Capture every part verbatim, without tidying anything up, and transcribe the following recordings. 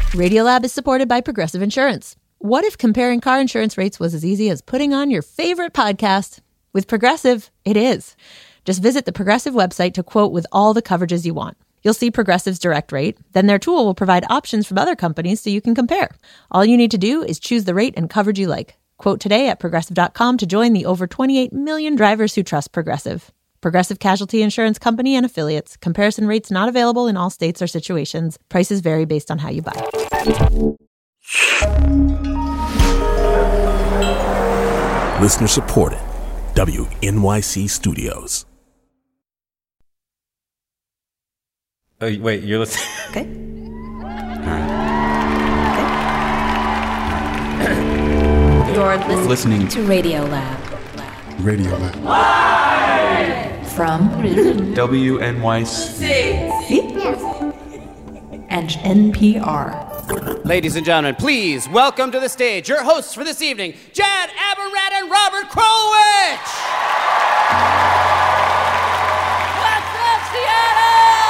Radiolab is supported by Progressive Insurance. What if comparing car insurance rates was as easy as putting on your favorite podcast? With Progressive, it is. Just visit the Progressive website to quote with all the coverages you want. You'll see Progressive's direct rate. Then their tool will provide options from other companies so you can compare. All you need to do is choose the rate and coverage you like. Quote today at progressive dot com to join the over twenty-eight million drivers who trust Progressive. Progressive Casualty Insurance Company and Affiliates. Comparison rates not available in all states or situations. Prices vary based on how you buy. Listener supported. W N Y C Studios. Oh, wait, you're listening? Okay. All right. Okay. You're listening, listening to Radiolab. Radiolab. Live! From W N Y C. And N P R. Ladies and gentlemen, please welcome to the stage your hosts for this evening, Jad Abumrad and Robert Krulwich! What's up, Seattle?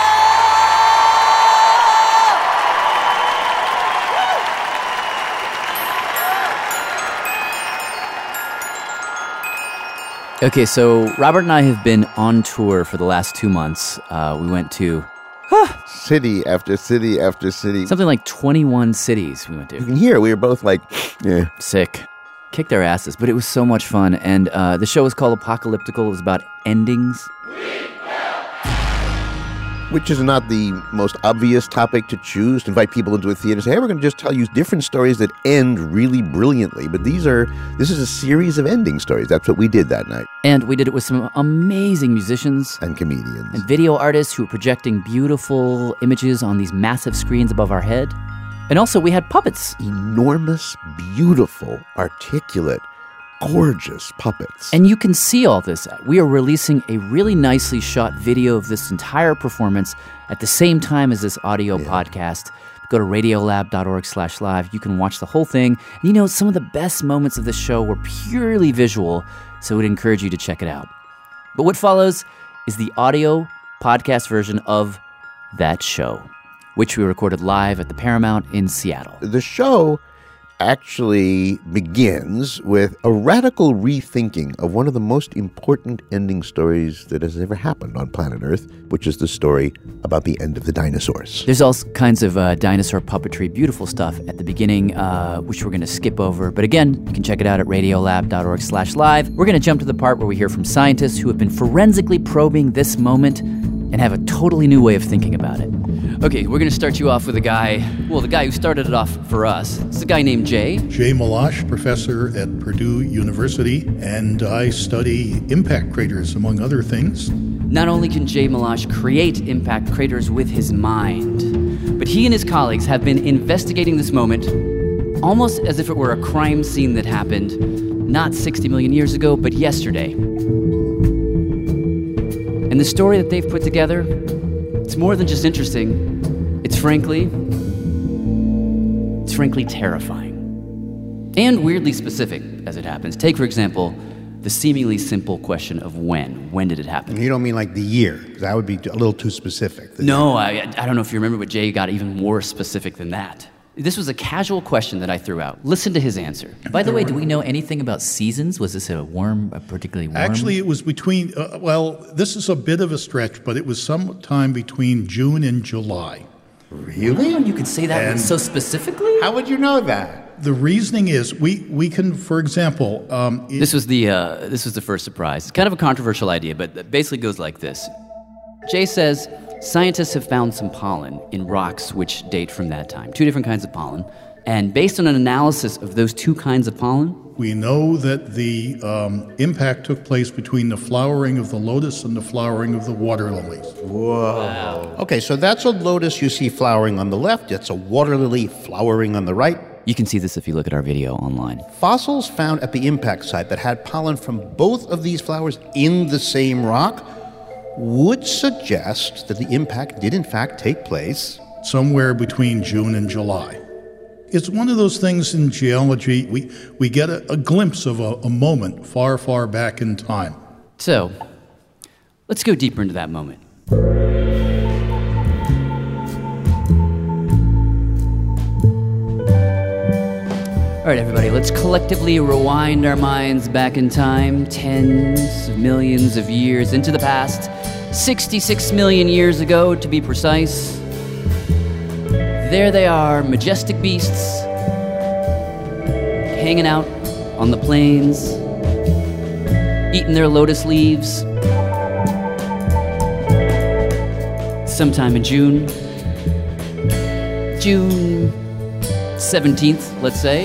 Okay, so Robert and I have been on tour for the last two months. Uh, we went to city after city after city. something like twenty-one cities we went You to. can hear we were both like, yeah. Sick. Kicked our asses, but it was so much fun. And uh, the show was called Apocalyptical. It was about endings. Which is not the most obvious topic to choose, to invite people into a theater and say, hey, we're going to just tell you different stories that end really brilliantly. But these are, this is a series of ending stories. That's what we did that night. And we did it with some amazing musicians And comedians. and video artists who were projecting beautiful images on these massive screens above our head. And also we had puppets. Enormous, beautiful, articulate, gorgeous puppets. And you can see all this. We are releasing a really nicely shot video of this entire performance at the same time as this audio Yeah. podcast. Go to radiolab.org slash live. You can watch the whole thing. And you know, some of the best moments of this show were purely visual, so we'd encourage you to check it out. But what follows is the audio podcast version of that show, which we recorded live at the Paramount in Seattle. The show actually begins with a radical rethinking of one of the most important ending stories that has ever happened on planet Earth, which is the story about the end of the dinosaurs. There's all kinds of uh, dinosaur puppetry, beautiful stuff at the beginning, uh, which we're going to skip over. But again, you can check it out at radiolab.org slash live. We're going to jump to the part where we hear from scientists who have been forensically probing this moment and have a totally new way of thinking about it. Okay, we're going to start you off with a guy, well, the guy who started it off for us. It's a guy named Jay. Jay Malash, professor at Purdue University, and I study impact craters, among other things. Not only can Jay Malash create impact craters with his mind, but he and his colleagues have been investigating this moment almost as if it were a crime scene that happened not sixty million years ago, but yesterday. And the story that they've put together, it's more than just interesting. It's frankly, it's frankly terrifying. And weirdly specific, as it happens. Take, for example, the seemingly simple question of when. When did it happen? You don't mean like the year, because that would be a little too specific. No, I, I don't know if you remember, but Jay got even more specific than that. This was a casual question that I threw out. Listen to his answer. By the way, do we know anything about seasons? Was this a warm, a particularly warm? Actually, it was between, uh, well, this is a bit of a stretch, but it was sometime between June and July. Really? You could say that And- so specifically? How would you know that? The reasoning is we, we can, for example... Um, it, This was the uh, this was the first surprise. It's kind of a controversial idea, but it basically goes like this. Jay says scientists have found some pollen in rocks which date from that time. Two different kinds of pollen. And based on an analysis of those two kinds of pollen, we know that the um, impact took place between the flowering of the lotus and the flowering of the water lilies. Whoa. Okay, so that's a lotus you see flowering on the left. It's a water lily flowering on the right. you can see this if you look at our video online. Fossils found at the impact site that had pollen from both of these flowers in the same rock would suggest that the impact did in fact take place somewhere between June and July. It's one of those things in geology, we, we get a, a glimpse of a, a moment far, far back in time. So, let's go deeper into that moment. right, everybody, let's collectively rewind our minds back in time, tens of millions of years into the past, sixty-six million years ago, to be precise. There they are, majestic beasts, hanging out on the plains, eating their lotus leaves. Sometime in June, June seventeenth, let's say.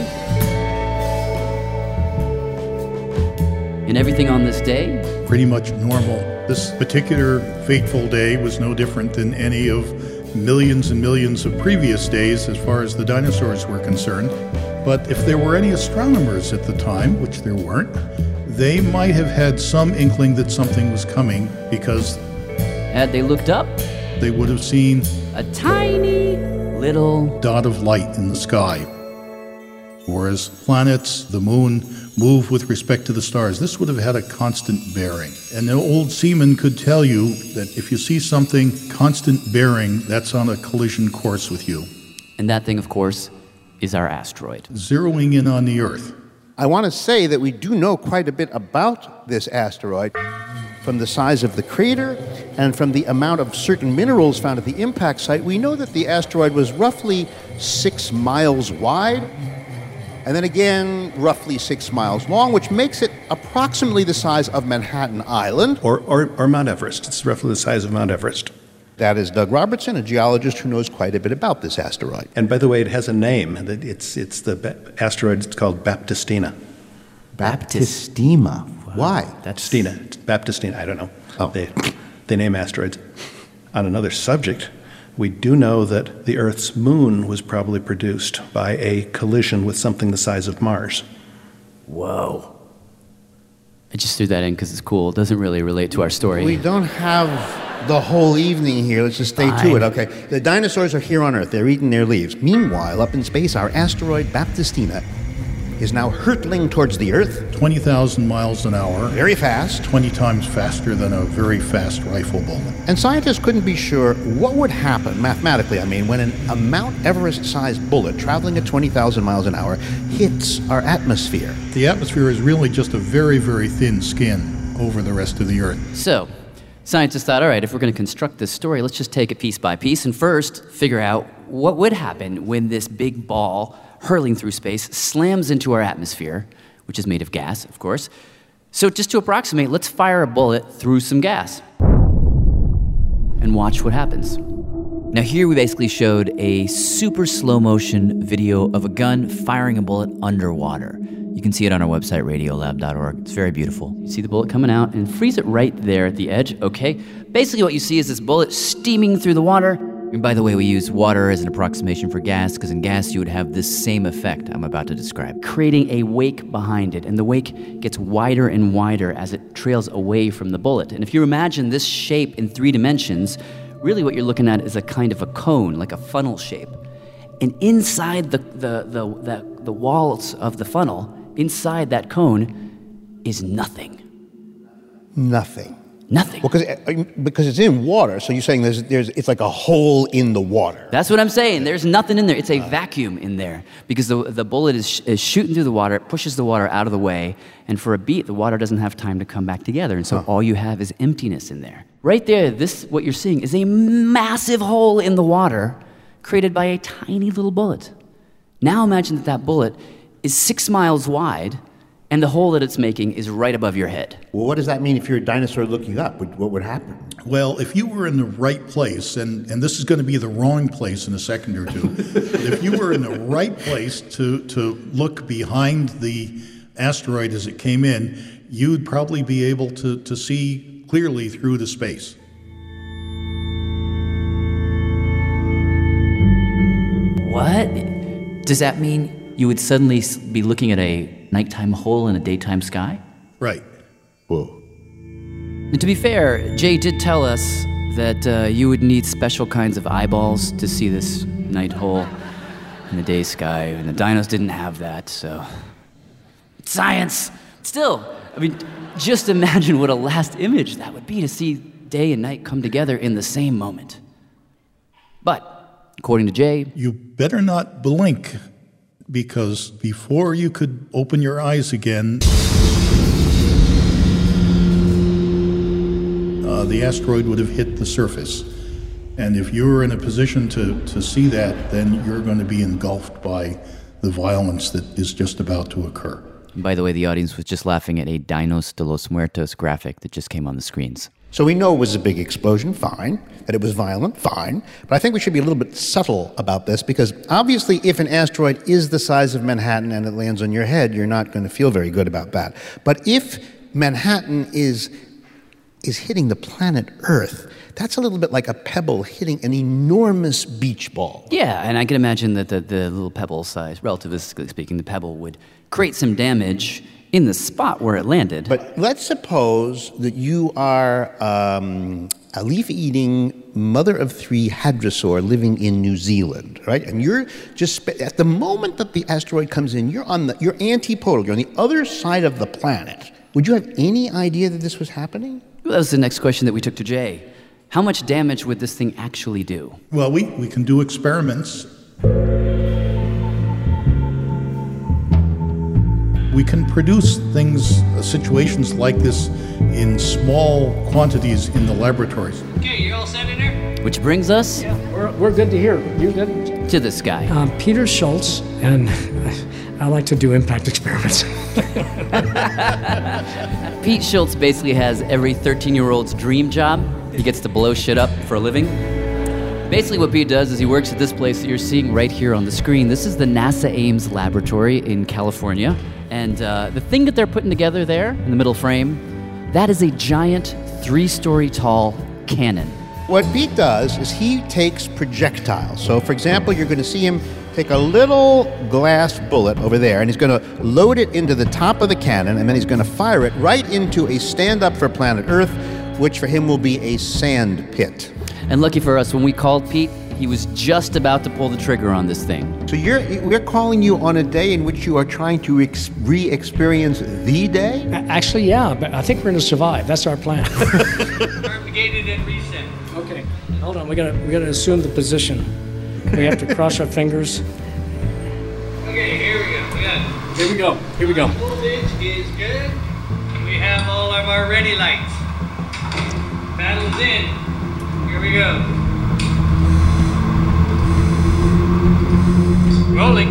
And everything on this day? Pretty much normal. This particular fateful day was no different than any of millions and millions of previous days as far as the dinosaurs were concerned. But if there were any astronomers at the time, which there weren't, they might have had some inkling that something was coming because had they looked up, they would have seen a tiny little dot of light in the sky. Whereas planets, the moon, move with respect to the stars. This would have had a constant bearing. And the old seaman could tell you that if you see something constant bearing, that's on a collision course with you. And that thing, of course, is our asteroid. Zeroing in on the Earth. I want to say that we do know quite a bit about this asteroid from the size of the crater and from the amount of certain minerals found at the impact site. We know that the asteroid was roughly six miles wide, and then again, roughly six miles long, which makes it approximately the size of Manhattan Island. Or, or, or Mount Everest. It's roughly the size of Mount Everest. That is Doug Robertson, a geologist who knows quite a bit about this asteroid. And by the way, it has a name. It's, it's the ba- asteroid, it's called Baptistina. Baptistina. Why? That's Stina. It's Baptistina. I don't know. Oh. They, they name asteroids. On another subject, we do know that the Earth's moon was probably produced by a collision with something the size of Mars. Whoa. I just threw that in because it's cool. It doesn't really relate to our story. We don't have the whole evening here. Let's just stay Fine. to it, okay? The dinosaurs are here on Earth. They're eating their leaves. Meanwhile, up in space, our asteroid Baptistina is now hurtling towards the Earth. twenty thousand miles an hour. Very fast. twenty times faster than a very fast rifle bullet. And scientists couldn't be sure what would happen, mathematically, I mean, when an, a Mount Everest-sized bullet traveling at twenty thousand miles an hour hits our atmosphere. The atmosphere is really just a very, very thin skin over the rest of the Earth. So, scientists thought, all right, if we're going to construct this story, let's just take it piece by piece and first figure out what would happen when this big ball hurling through space slams into our atmosphere, which is made of gas, of course. So just to approximate, let's fire a bullet through some gas and watch what happens. Now here we basically showed a super slow motion video of a gun firing a bullet underwater. You can see it on our website, radiolab dot org. It's very beautiful. You see the bullet coming out and freeze it right there at the edge, okay? Basically what you see is this bullet steaming through the water. And by the way, we use water as an approximation for gas, because in gas you would have this same effect I'm about to describe, creating a wake behind it. And the wake gets wider and wider as it trails away from the bullet. And if you imagine this shape in three dimensions, really what you're looking at is a kind of a cone, like a funnel shape. And inside the, the, the, the, the walls of the funnel, inside that cone, is nothing. Nothing. Nothing. Well, because because it's in water, so you're saying there's there's it's like a hole in the water. That's what I'm saying. There's nothing in there. It's a vacuum in there because the the bullet is, is shooting through the water. It pushes the water out of the way, and for a beat, the water doesn't have time to come back together, and so huh. all you have is emptiness in there. Right there, this what you're seeing is a massive hole in the water created by a tiny little bullet. Now imagine that that bullet is six miles wide, and the hole that it's making is right above your head. Well, what does that mean if you're a dinosaur looking up? What would happen? Well, if you were in the right place, and, and this is going to be the wrong place in a second or two, but if you were in the right place to, to look behind the asteroid as it came in, you'd probably be able to, to see clearly through the space. What? Does that mean you would suddenly be looking at a nighttime hole in a daytime sky? Right. Whoa. And to be fair, Jay did tell us that uh, you would need special kinds of eyeballs to see this night hole in the day sky, and the dinos didn't have that, so... Science! Still, I mean, just imagine what a last image that would be to see day and night come together in the same moment. But, according to Jay... You better not blink because before you could open your eyes again, uh, the asteroid would have hit the surface. And if you're in a position to, to see that, then you're going to be engulfed by the violence that is just about to occur. By the way, the audience was just laughing at a Dinos de los Muertos graphic that just came on the screens. So we know it was a big explosion, fine. That it was violent, fine. But I think we should be a little bit subtle about this, because obviously if an asteroid is the size of Manhattan and it lands on your head, you're not going to feel very good about that. But if Manhattan is is hitting the planet Earth, that's a little bit like a pebble hitting an enormous beach ball. Yeah, and I can imagine that the, the little pebble size, relativistically speaking, the pebble would create some damage in the spot where it landed. But let's suppose that you are um, a leaf-eating mother of three hadrosaur living in New Zealand, right? And you're just, spe- at the moment that the asteroid comes in, you're on the, you're antipodal, you're on the other side of the planet. Would you have any idea that this was happening? Well, that was the next question that we took to Jay. How much damage would this thing actually do? Well, we, we can do experiments. We can produce things, uh, situations like this in small quantities in the laboratories. Okay, you all set in there? Which brings us Yeah, we're, we're good to hear. You good? to this guy. Um, Peter Schultz, and I like to do impact experiments. Pete Schultz basically has every thirteen-year-old's dream job. He gets to blow shit up for a living. Basically what Pete does is he works at this place that you're seeing right here on the screen. This is the NASA Ames Laboratory in California. And uh, the thing that they're putting together there in the middle frame, that is a giant three-story tall cannon. What Pete does is he takes projectiles. So, for example, you're going to see him take a little glass bullet over there, and he's going to load it into the top of the cannon, and then he's going to fire it right into a stand-up for planet Earth, which for him will be a sand pit. And lucky for us, when we called Pete, he was just about to pull the trigger on this thing. So you're we're calling you on a day in which you are trying to ex- re-experience the day? Actually, yeah, but I think we're going to survive. That's our plan. Gated and reset. Okay, hold on. We gotta we gotta assume the position. We have to cross our fingers. Okay, here we go. We got Here we go. Here we go. voltage is good. We have all of our ready lights. Paddles in. Here we go. Rolling.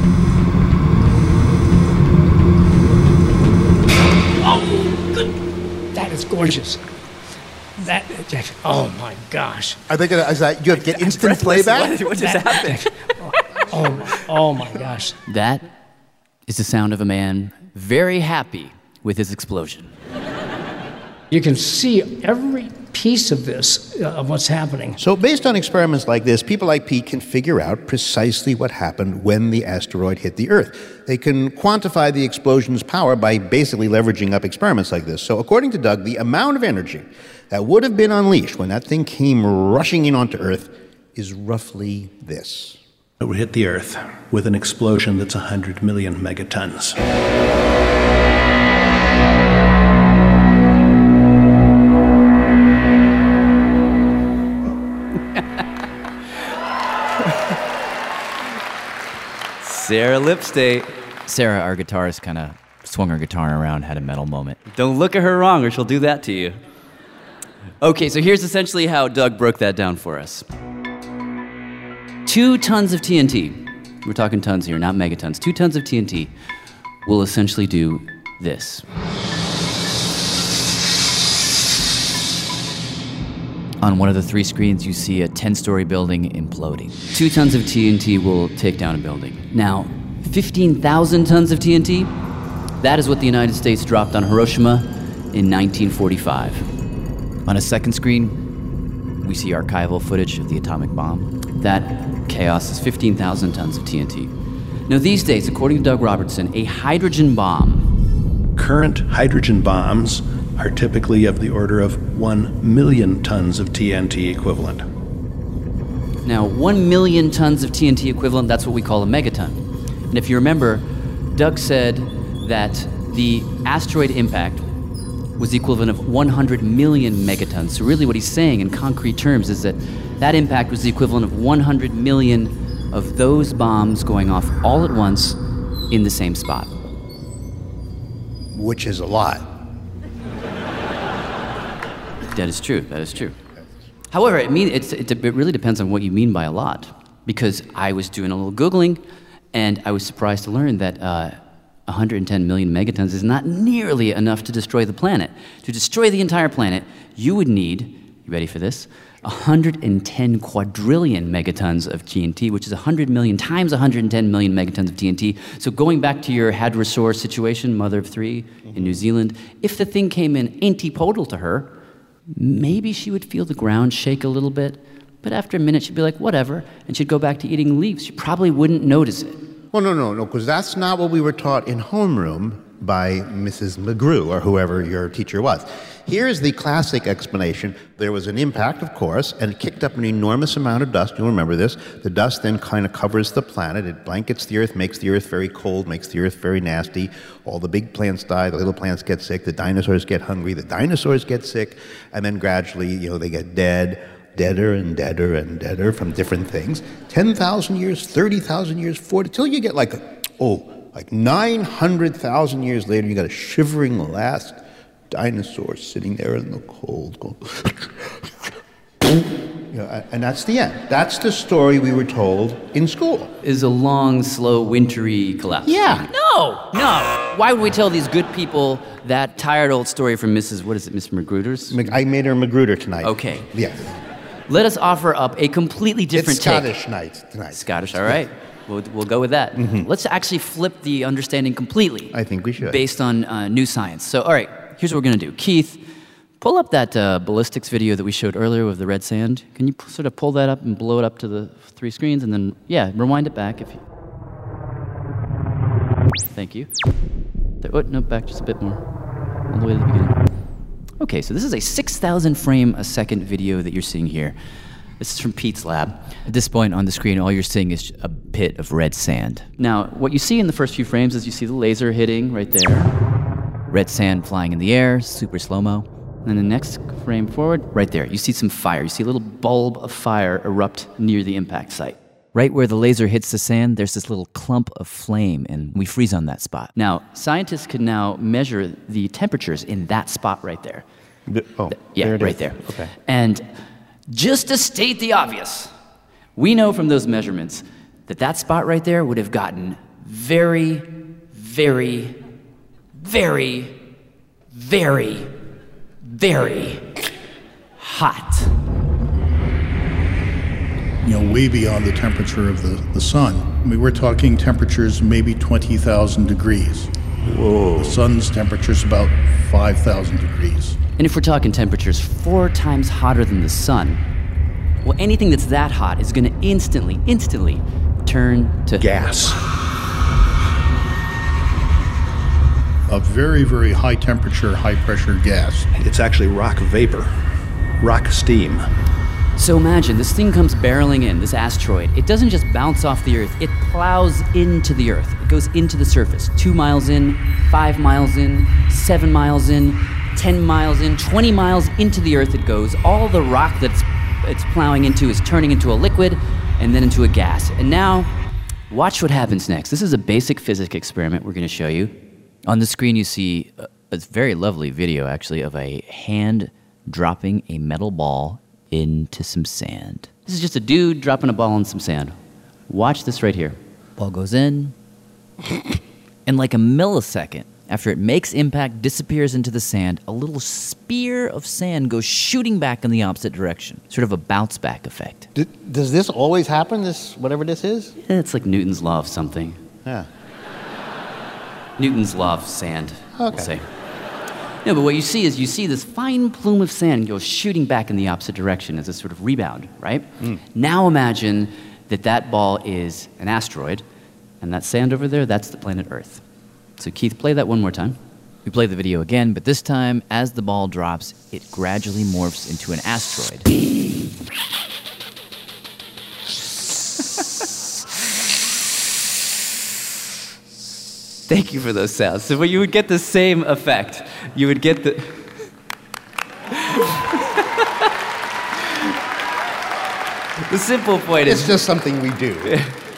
Oh, good. That is gorgeous. That, oh my gosh. Are they gonna? Is that you have to get instant playback? What just happened? Oh, oh my gosh. That is the sound of a man very happy with his explosion. You can see every piece of this, uh, of what's happening. So based on experiments like this, people like Pete can figure out precisely what happened when the asteroid hit the Earth. They can quantify the explosion's power by basically leveraging up experiments like this. So according to Doug, the amount of energy that would have been unleashed when that thing came rushing in onto Earth is roughly this. It would hit the Earth with an explosion that's one hundred million megatons. Sarah Lipstate. Sarah, our guitarist, kind of swung her guitar around, had a metal moment. Don't look at her wrong or she'll do that to you. Okay, so here's essentially how Doug broke that down for us. Two tons of T N T, we're talking tons here, not megatons, two tons of T N T will essentially do this. On one of the three screens, you see a ten-story building imploding. Two tons of T N T will take down a building. Now, fifteen thousand tons of T N T, that is what the United States dropped on Hiroshima in nineteen forty-five. On a second screen, we see archival footage of the atomic bomb. That chaos is fifteen thousand tons of T N T. Now, these days, according to Doug Robertson, a hydrogen bomb... Current hydrogen bombs are typically of the order of one million tons of T N T equivalent. Now, one million tons of T N T equivalent, that's what we call a megaton. And if you remember, Doug said that the asteroid impact was the equivalent of one hundred million megatons. So really what he's saying in concrete terms is that that impact was the equivalent of one hundred million of those bombs going off all at once in the same spot. Which is a lot. That is true. That is true. However, it, mean, it's, it, it really depends on what you mean by a lot. Because I was doing a little Googling, and I was surprised to learn that uh, one hundred ten million megatons is not nearly enough to destroy the planet. To destroy the entire planet, you would need, you ready for this? one hundred ten quadrillion megatons of T N T, which is one hundred million times one hundred ten million megatons of T N T. So going back to your Hadrosaur situation, mother of three in New Zealand, if the thing came in antipodal to her, maybe she would feel the ground shake a little bit, but after a minute she'd be like, whatever, and she'd go back to eating leaves. She probably wouldn't notice it. Well, no, no, no, because that's not what we were taught in homeroom by Missus McGrew, or whoever your teacher was. Here's the classic explanation. There was an impact, of course, and it kicked up an enormous amount of dust. You'll remember this. The dust then kind of covers the planet. It blankets the Earth, makes the Earth very cold, makes the Earth very nasty. All the big plants die, the little plants get sick, the dinosaurs get hungry, the dinosaurs get sick, and then gradually, you know, they get dead, deader and deader and deader from different things. ten thousand years, thirty thousand years, forty, till you get like, oh, like nine hundred thousand years later, you got a shivering last dinosaur sitting there in the cold, going, you know, and that's the end. That's the story we were told in school. Is a long, slow, wintry collapse. Yeah. No, no. Why would we tell these good people that tired old story from Missus What is it, Miss Magruder's? I made her Magruder tonight. Okay. Yes. Let us offer up a completely different it's Scottish take. night tonight. Scottish, all right. We'll, we'll go with that. Mm-hmm. Let's actually flip the understanding completely. I think we should. Based on uh, new science. So, all right, here's what we're going to do. Keith, pull up that uh, ballistics video that we showed earlier with the red sand. Can you p- sort of pull that up and blow it up to the three screens? And then, yeah, rewind it back if you... Thank you. There, oh, no, back just a bit more. All the way to the beginning. Okay, so this is a six thousand frame a second video that you're seeing here. This is from Pete's lab. At this point on the screen, all you're seeing is a pit of red sand. Now, what you see in the first few frames is you see the laser hitting right there. Red sand flying in the air, super slow-mo. And then the next frame forward, right there, you see some fire. You see a little bulb of fire erupt near the impact site. Right where the laser hits the sand, there's this little clump of flame, and we freeze on that spot. Now, scientists can now measure the temperatures in that spot right there. Oh, yeah, there it right is. there. Okay. And just to state the obvious, we know from those measurements that that spot right there would have gotten very, very, very, very, very hot. You know, way beyond the temperature of the, the sun. I mean, we're talking temperatures maybe twenty thousand degrees. Whoa. The sun's temperature is about five thousand degrees. And if we're talking temperatures four times hotter than the sun, well, anything that's that hot is going to instantly, instantly turn to gas. A very, very high temperature, high pressure gas. It's actually rock vapor, rock steam. So imagine, this thing comes barreling in, this asteroid. It doesn't just bounce off the Earth, it plows into the Earth. It goes into the surface. Two miles in, five miles in, seven miles in, ten miles in, twenty miles into the Earth it goes. All the rock that it's, it's plowing into is turning into a liquid and then into a gas. And now, watch what happens next. This is a basic physics experiment we're going to show you. On the screen you see a, a very lovely video, actually, of a hand dropping a metal ball into some sand. This is just a dude dropping a ball in some sand. Watch this right here. Ball goes in, and like a millisecond after it makes impact, disappears into the sand, a little spear of sand goes shooting back in the opposite direction. Sort of a bounce back effect. D- does this always happen, this whatever this is? Yeah, it's like Newton's law of something. Yeah. Newton's law of sand, Okay. we'll say. No, but what you see is you see this fine plume of sand go shooting back in the opposite direction as a sort of rebound, right? Mm. Now imagine that that ball is an asteroid, and that sand over there, that's the planet Earth. So Keith, play that one more time. We play the video again, but this time, as the ball drops, it gradually morphs into an asteroid. Thank you for those sounds. So you would get the same effect. You would get the... The simple point is... It's just something we do.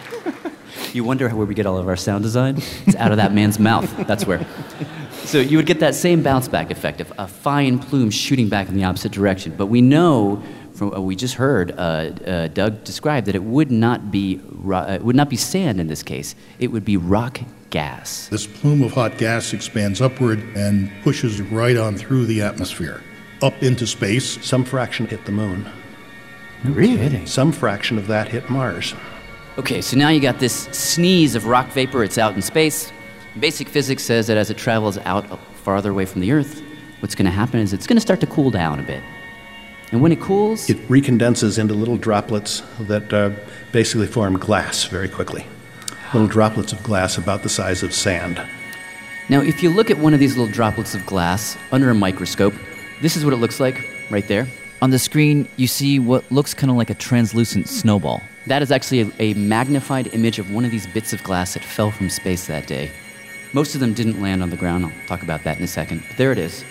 You wonder where we get all of our sound design? It's out of that man's mouth. That's where. So you would get that same bounce back effect of a fine plume shooting back in the opposite direction. But we know from what we just heard uh, uh, Doug describe that it would not be ro- uh, it would not be sand in this case. It would be rock gas. This plume of hot gas expands upward and pushes right on through the atmosphere, up into space. Some fraction hit the moon. No kidding. Some fraction of that hit Mars. Okay, so now you got this sneeze of rock vapor. It's out in space. Basic physics says that as it travels out farther away from the Earth, what's going to happen is it's going to start to cool down a bit. And when it cools... It recondenses into little droplets that uh, basically form glass very quickly. Little droplets of glass about the size of sand. Now, if you look at one of these little droplets of glass under a microscope, this is what it looks like right there. On the screen, you see what looks kind of like a translucent snowball. That is actually a, a magnified image of one of these bits of glass that fell from space that day. Most of them didn't land on the ground. I'll talk about that in a second. But there it is.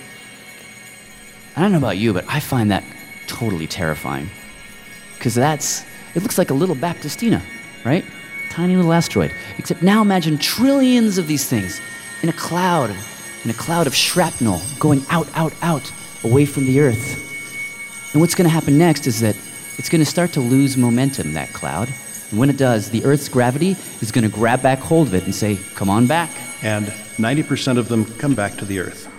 I don't know about you, but I find that totally terrifying. Because that's, it looks like a little Baptistina, right? Tiny little asteroid. Except now imagine trillions of these things in a cloud, in a cloud of shrapnel going out, out, out, away from the Earth. And what's going to happen next is that it's going to start to lose momentum, that cloud. And when it does, the Earth's gravity is going to grab back hold of it and say, come on back. And ninety percent of them come back to the Earth.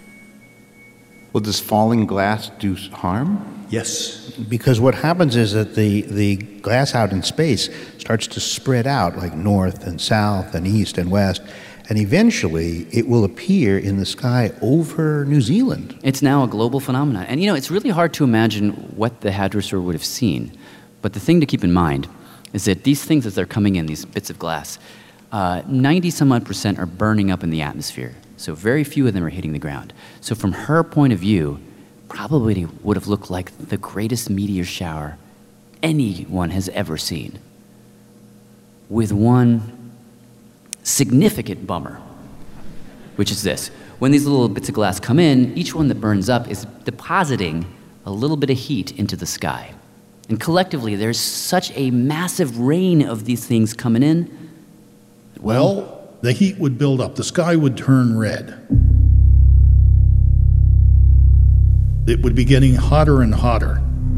Well, does falling glass do harm? Yes. Because what happens is that the, the glass out in space starts to spread out like north and south and east and west, and eventually it will appear in the sky over New Zealand. It's now a global phenomenon. And, you know, it's really hard to imagine what the hadrosaur would have seen. But the thing to keep in mind is that these things, as they're coming in, these bits of glass, uh, ninety some odd percent are burning up in the atmosphere. So very few of them are hitting the ground. So from her point of view, probably would have looked like the greatest meteor shower anyone has ever seen. With one significant bummer, which is this. When these little bits of glass come in, each one that burns up is depositing a little bit of heat into the sky. And collectively, there's such a massive rain of these things coming in. Well, the heat would build up. The sky would turn red. It would be getting hotter and hotter.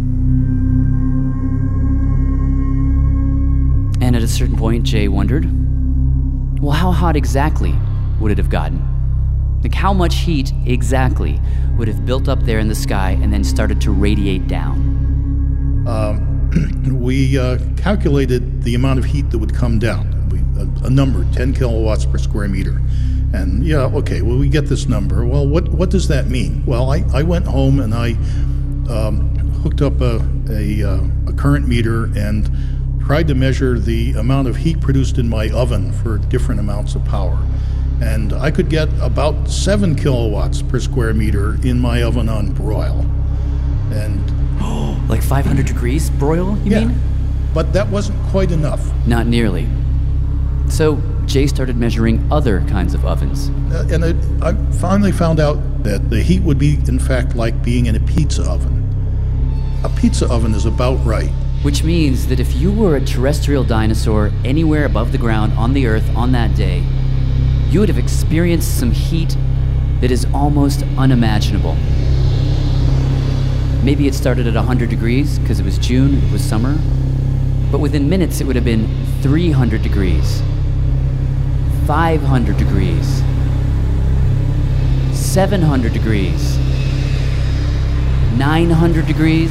And at a certain point, Jay wondered, well, how hot exactly would it have gotten? Like, how much heat exactly would have built up there in the sky and then started to radiate down? Um, we uh, calculated the amount of heat that would come down. We, a, a number, ten kilowatts per square meter. And yeah, okay, well, we get this number. Well, what, what does that mean? Well, I, I went home and I um, hooked up a, a, uh, a current meter and tried to measure the amount of heat produced in my oven for different amounts of power. And I could get about seven kilowatts per square meter in my oven on broil. And like five hundred degrees broil, you yeah, mean? But that wasn't quite enough. Not nearly. So Jay started measuring other kinds of ovens. Uh, and it, I finally found out that the heat would be, in fact, like being in a pizza oven. A pizza oven is about right. Which means that if you were a terrestrial dinosaur anywhere above the ground on the Earth on that day, you would have experienced some heat that is almost unimaginable. Maybe it started at one hundred degrees because it was June, it was summer, but within minutes it would have been three hundred degrees, five hundred degrees, seven hundred degrees, nine hundred degrees.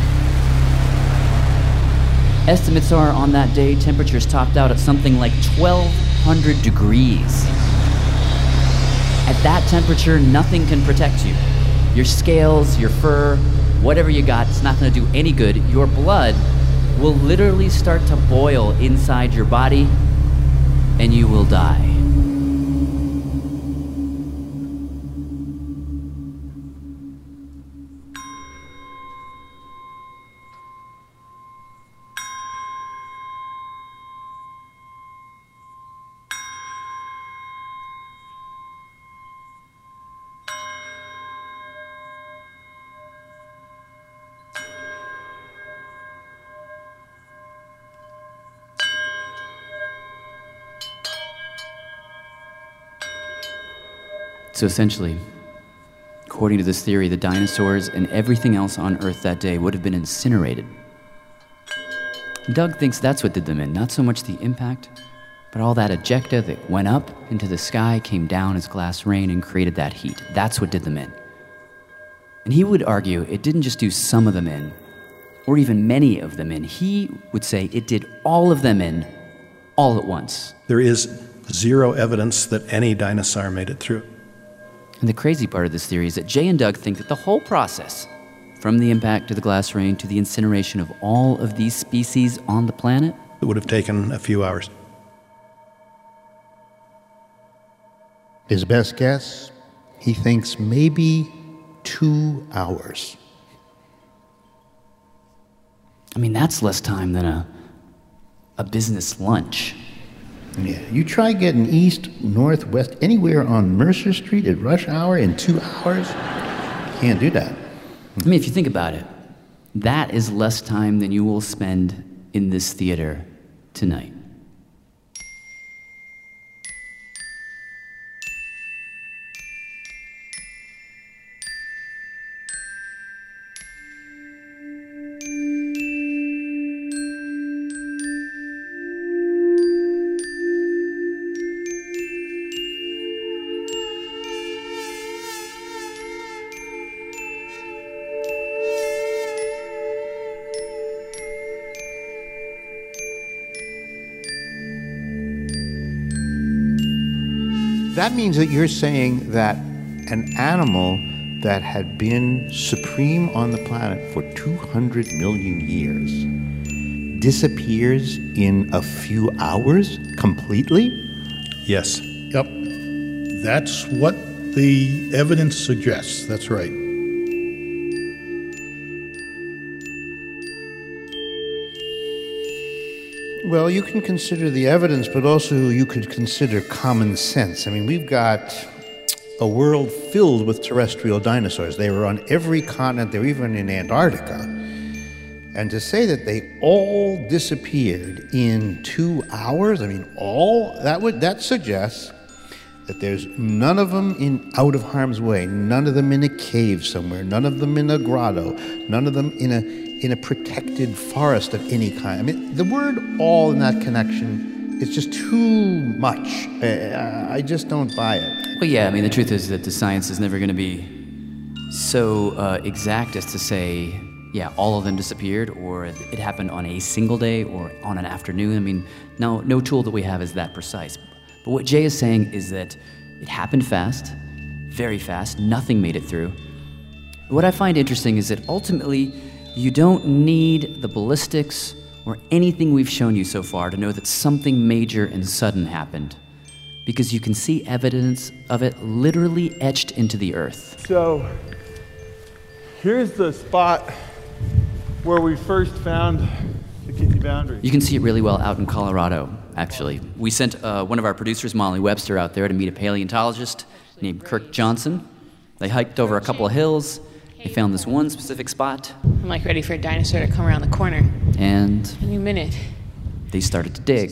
Estimates are on that day, temperatures topped out at something like twelve hundred degrees. At that temperature, nothing can protect you. Your scales, your fur, whatever you got, it's not going to do any good. Your blood will literally start to boil inside your body, and you will die. So essentially, according to this theory, the dinosaurs and everything else on Earth that day would have been incinerated. Doug thinks that's what did them in, not so much the impact, but all that ejecta that went up into the sky, came down as glass rain, and created that heat. That's what did them in. And he would argue it didn't just do some of them in, or even many of them in. He would say it did all of them in, all at once. There is zero evidence that any dinosaur made it through. And the crazy part of this theory is that Jay and Doug think that the whole process, from the impact to the glass rain to the incineration of all of these species on the planet, it would have taken a few hours. His best guess, he thinks maybe two hours. I mean, that's less time than a a business lunch. Yeah, you try getting east, north, west, anywhere on Mercer Street at rush hour in two hours, can't do that. I mean, if you think about it, that is less time than you will spend in this theater tonight. That means that you're saying that an animal that had been supreme on the planet for two hundred million years disappears in a few hours completely? Yes. Yep. That's what the evidence suggests. That's right. Well, you can consider the evidence, but also you could consider common sense. I mean, we've got a world filled with terrestrial dinosaurs. They were on every continent. They were even in Antarctica. And to say that they all disappeared in two hours, I mean, all, that would that suggests that there's none of them in out of harm's way, none of them in a cave somewhere, none of them in a grotto, none of them in a in a protected forest of any kind. I mean, the word all in that connection is just too much. I, I just don't buy it. Well, yeah, I mean, the truth is that the science is never going to be so uh, exact as to say, yeah, all of them disappeared, or it happened on a single day or on an afternoon. I mean, no, no tool that we have is that precise. But what Jay is saying is that it happened fast, very fast, nothing made it through. What I find interesting is that ultimately, you don't need the ballistics or anything we've shown you so far to know that something major and sudden happened, because you can see evidence of it literally etched into the earth. So, here's the spot where we first found the Kitty Boundary. You can see it really well out in Colorado, actually. We sent uh, one of our producers, Molly Webster, out there to meet a paleontologist named Kirk Johnson. They hiked over a couple of hills. They found this one specific spot. I'm like ready for a dinosaur to come around the corner. And any minute. They started to dig.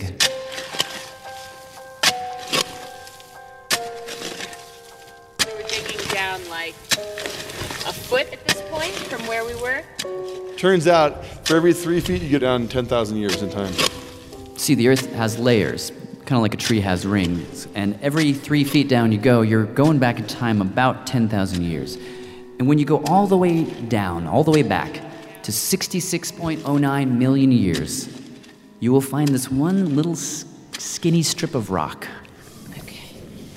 We were digging down like a foot at this point from where we were. Turns out, for every three feet, you go down ten thousand years in time. See, the Earth has layers, kind of like a tree has rings. And every three feet down you go, you're going back in time about ten thousand years. And when you go all the way down, all the way back to sixty-six point oh nine million years, you will find this one little s- skinny strip of rock. Okay.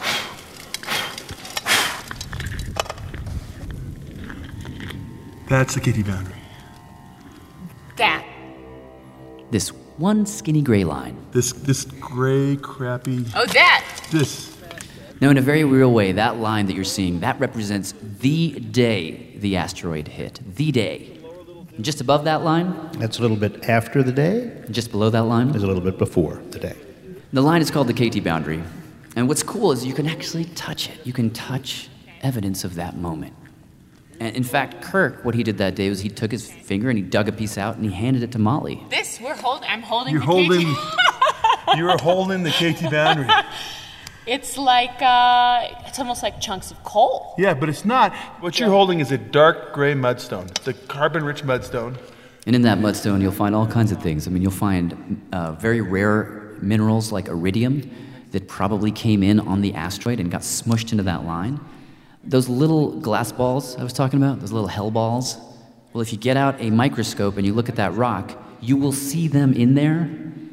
That's the Kitty Boundary. That. This one skinny gray line. This this gray, crappy... Oh, that! This. Now, in a very real way, that line that you're seeing, that represents the day the asteroid hit. The day. And just above that line... That's a little bit after the day. Just below that line... Is a little bit before the day. The line is called the K T boundary. And what's cool is you can actually touch it. You can touch evidence of that moment. And in fact, Kirk, what he did that day was he took his finger and he dug a piece out and he handed it to Molly. This, we're holding, I'm holding You're the holding... K T. You were holding the K T boundary. It's like, uh, it's almost like chunks of coal. Yeah, but it's not. What you're holding is a dark gray mudstone. It's a carbon-rich mudstone. And in that mudstone, you'll find all kinds of things. I mean, you'll find uh, very rare minerals like iridium that probably came in on the asteroid and got smushed into that line. Those little glass balls I was talking about, those little hell balls, well, if you get out a microscope and you look at that rock, you will see them in there.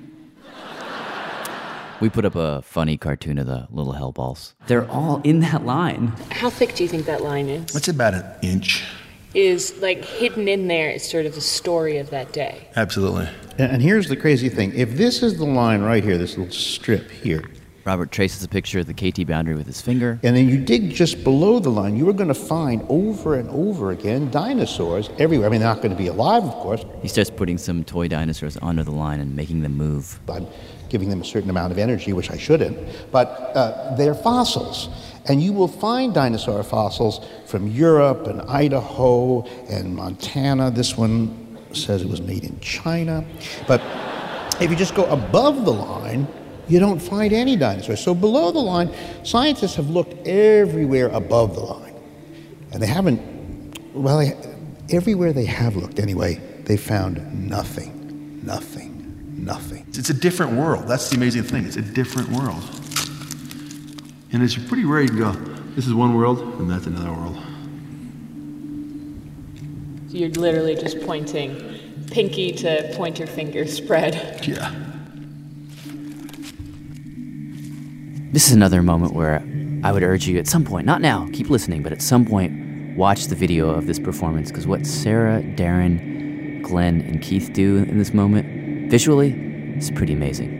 We put up a funny cartoon of the little hell balls. They're all in that line. How thick do you think that line is? It's about an inch. Is like hidden in there is sort of the story of that day. Absolutely. And here's the crazy thing. If this is the line right here, this little strip here, Robert traces a picture of the K T boundary with his finger. and then you dig just below the line, you are going to find over and over again dinosaurs everywhere. I mean, they're not going to be alive, of course. He starts putting some toy dinosaurs under the line and making them move. I'm giving them a certain amount of energy, which I shouldn't, but uh, they're fossils. And you will find dinosaur fossils from Europe and Idaho and Montana. This one says it was made in China. But if you just go above the line, you don't find any dinosaurs. So below the line, scientists have looked everywhere above the line. And they haven't, well, they, everywhere they have looked anyway, they found nothing, nothing, nothing. It's a different world. That's the amazing thing. It's a different world. And it's pretty rare you can go, this is one world, and that's another world. So you're literally just pointing pinky to pointer finger spread. Yeah. This is another moment where I would urge you at some point, not now, keep listening, but at some point, watch the video of this performance, because what Sarah, Darren, Glenn, and Keith do in this moment, visually, is pretty amazing.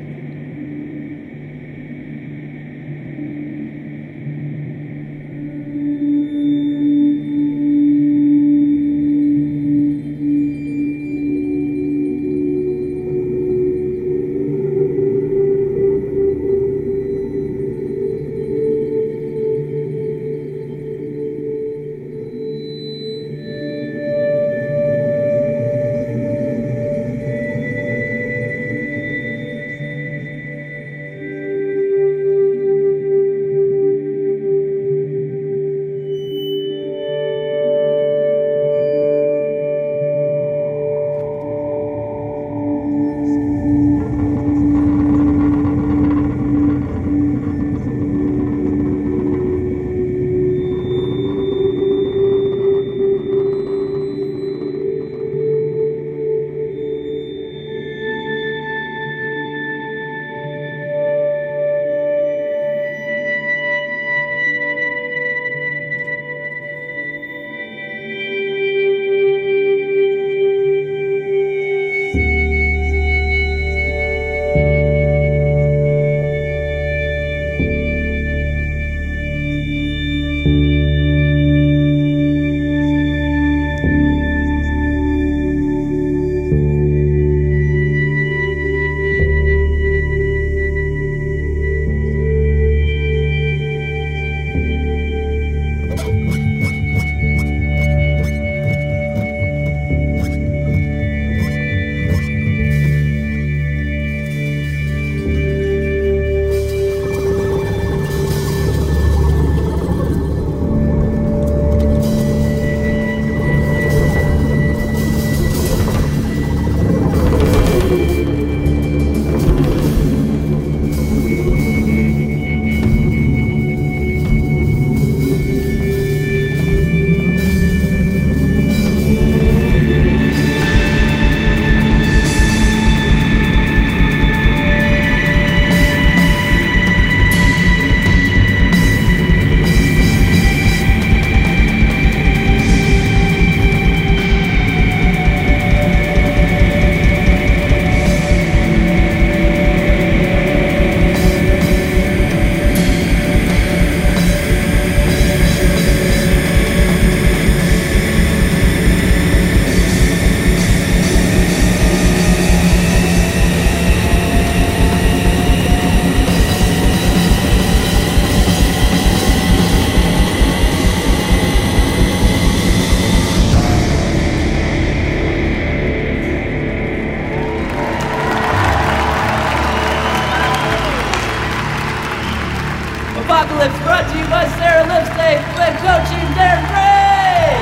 Apocalypse, brought to you by Sarah Lipstate, Glenn Coachy, and Darren Gray!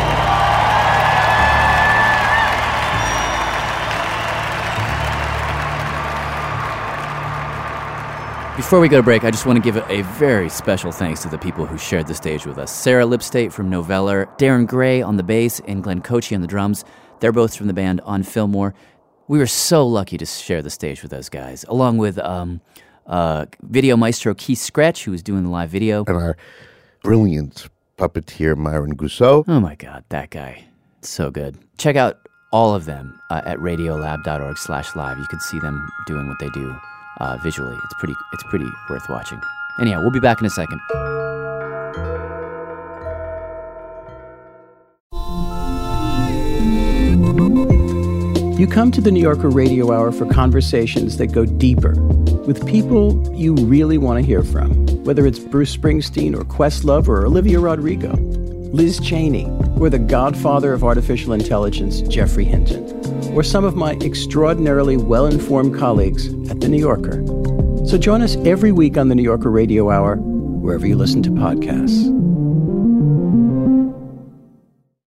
Before we go to break, I just want to give a very special thanks to the people who shared the stage with us. Sarah Lipstate from Noveller, Darren Gray on the bass, and Glenn Coachy on the drums. They're both from the band On Fillmore. We were so lucky to share the stage with those guys, along with um, uh, video maestro Keith Scratch, who was doing the live video. And our brilliant puppeteer, Myron Gousseau. Oh my God, that guy. So good. Check out all of them uh, at radiolab.org slash live. You can see them doing what they do uh, visually. It's pretty, it's pretty worth watching. Anyhow, we'll be back in a second. You come to the New Yorker Radio Hour for conversations that go deeper with people you really want to hear from, whether it's Bruce Springsteen or Questlove or Olivia Rodrigo, Liz Cheney, or the godfather of artificial intelligence, Geoffrey Hinton, or some of my extraordinarily well-informed colleagues at The New Yorker. So join us every week on the New Yorker Radio Hour, wherever you listen to podcasts.